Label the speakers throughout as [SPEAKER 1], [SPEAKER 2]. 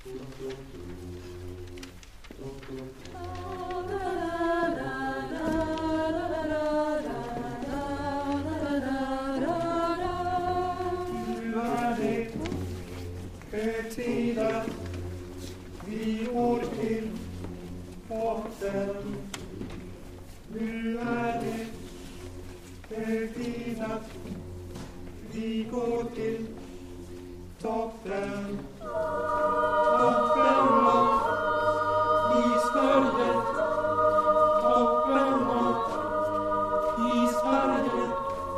[SPEAKER 1] Högtida, vi går till botten. Nu är det högtida, vi går till toppen. Toppen upp i Sverige, toppen upp i Sverige.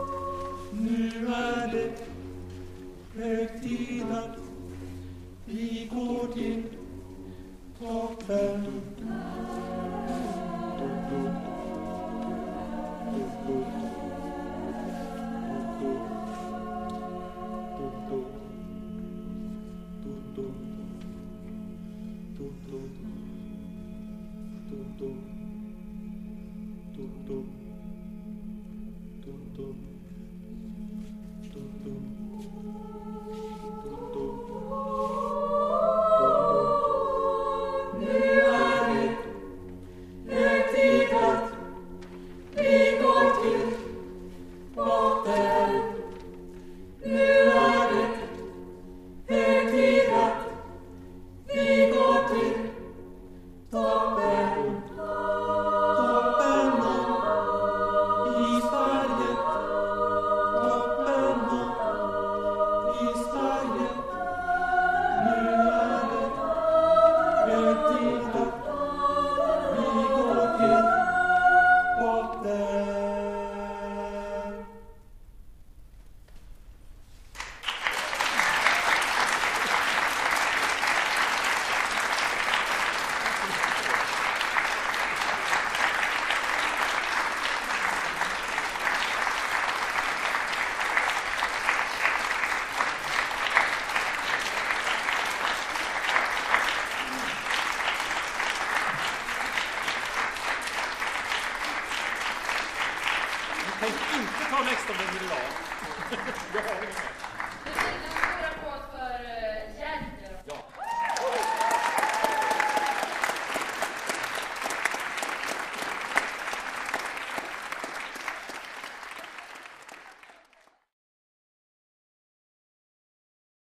[SPEAKER 1] Nu är det högtida, vi går till toppen.
[SPEAKER 2] Inte ta nästa med min lag. Jag har ingen.